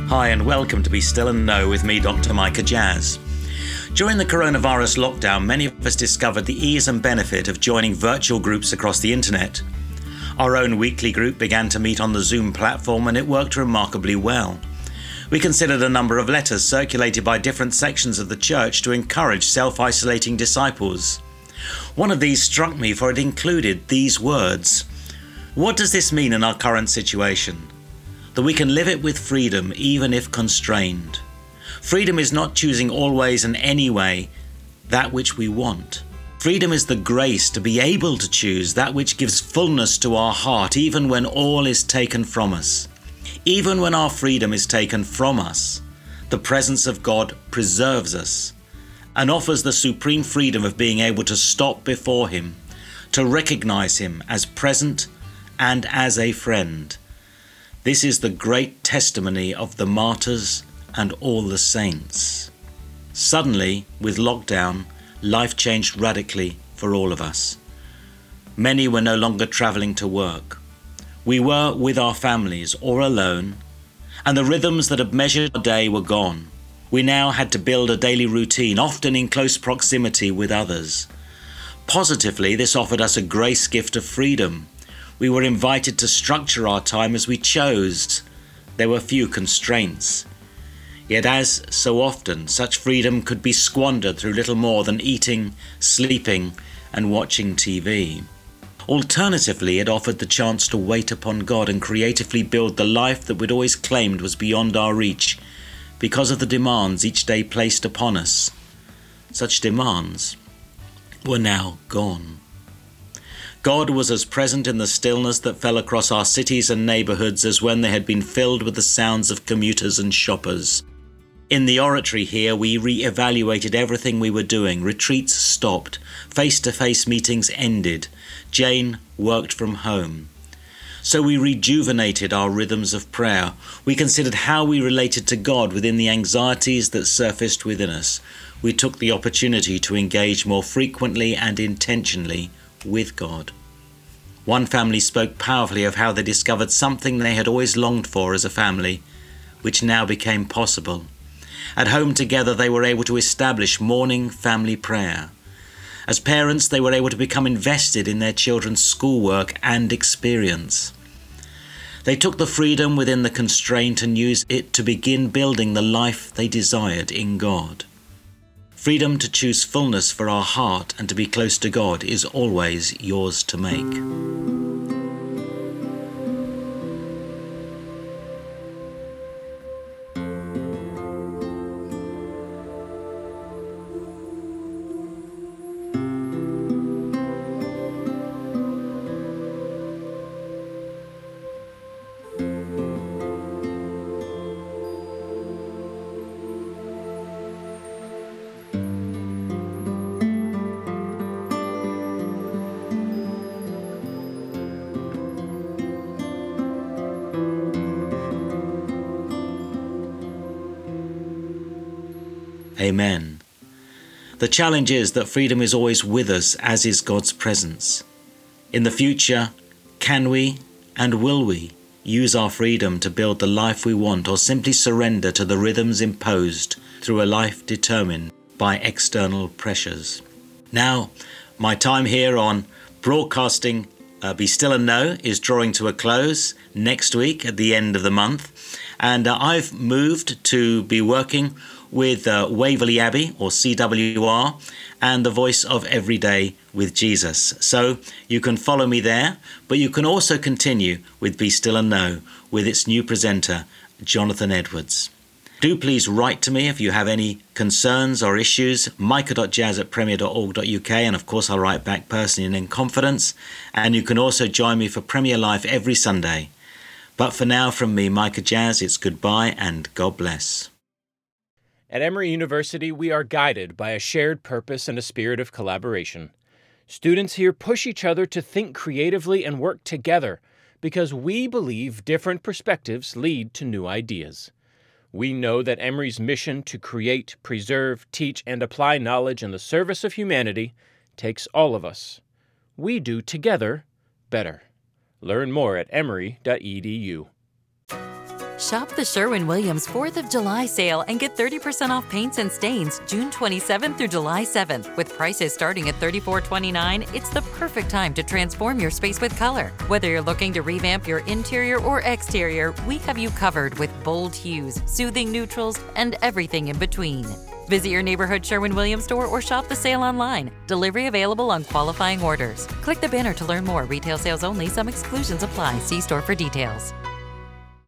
Hi and welcome to Be Still and Know with me, Dr. Micah Jazz. During the coronavirus lockdown, many of us discovered the ease and benefit of joining virtual groups across the internet. Our own weekly group began to meet on the Zoom platform and it worked remarkably well. We considered a number of letters circulated by different sections of the church to encourage self-isolating disciples. One of these struck me, for it included these words: "What does this mean in our current situation? That we can live it with freedom even if constrained. Freedom is not choosing always and anyway that which we want. Freedom is the grace to be able to choose that which gives fullness to our heart even when all is taken from us. Even when our freedom is taken from us, the presence of God preserves us and offers the supreme freedom of being able to stop before Him, to recognize Him as present and as a friend. This is the great testimony of the martyrs and all the saints." Suddenly, with lockdown, life changed radically for all of us. Many were no longer travelling to work. We were with our families or alone, and the rhythms that had measured our day were gone. We now had to build a daily routine, often in close proximity with others. Positively, this offered us a grace gift of freedom. We were invited to structure our time as we chose. There were few constraints. Yet as so often, such freedom could be squandered through little more than eating, sleeping, and watching TV. Alternatively, it offered the chance to wait upon God and creatively build the life that we'd always claimed was beyond our reach because of the demands each day placed upon us. Such demands were now gone. God was as present in the stillness that fell across our cities and neighbourhoods as when they had been filled with the sounds of commuters and shoppers. In the oratory here, we re-evaluated everything we were doing. Retreats stopped. Face-to-face meetings ended. Jane worked from home. So we rejuvenated our rhythms of prayer. We considered how we related to God within the anxieties that surfaced within us. We took the opportunity to engage more frequently and intentionally with God. One family spoke powerfully of how they discovered something they had always longed for as a family, which now became possible. At home together, they were able to establish morning family prayer. As parents, they were able to become invested in their children's schoolwork and experience. They took the freedom within the constraint and used it to begin building the life they desired in God. Freedom to choose fullness for our heart and to be close to God is always yours to make. Amen. The challenge is that freedom is always with us, as is God's presence. In the future, can we and will we use our freedom to build the life we want, or simply surrender to the rhythms imposed through a life determined by external pressures? Now, my time here on broadcasting Be Still and Know is drawing to a close next week at the end of the month, and I've moved to be working with Waverley Abbey, or CWR, and the Voice of Everyday with Jesus. So you can follow me there, but you can also continue with Be Still and Know with its new presenter, Jonathan Edwards. Do please write to me if you have any concerns or issues, micah.jazz@premier.org.uk, and of course I'll write back personally and in confidence. And you can also join me for Premier Life every Sunday. But for now, from me, Micah Jazz, it's goodbye and God bless. At Emory University, we are guided by a shared purpose and a spirit of collaboration. Students here push each other to think creatively and work together because we believe different perspectives lead to new ideas. We know that Emory's mission to create, preserve, teach, and apply knowledge in the service of humanity takes all of us. We do together better. Learn more at emory.edu. Shop the Sherwin-Williams 4th of July sale and get 30% off paints and stains June 27th through July 7th. With prices starting at $34.29, it's the perfect time to transform your space with color. Whether you're looking to revamp your interior or exterior, we have you covered with bold hues, soothing neutrals, and everything in between. Visit your neighborhood Sherwin-Williams store or shop the sale online. Delivery available on qualifying orders. Click the banner to learn more. Retail sales only. Some exclusions apply. See store for details.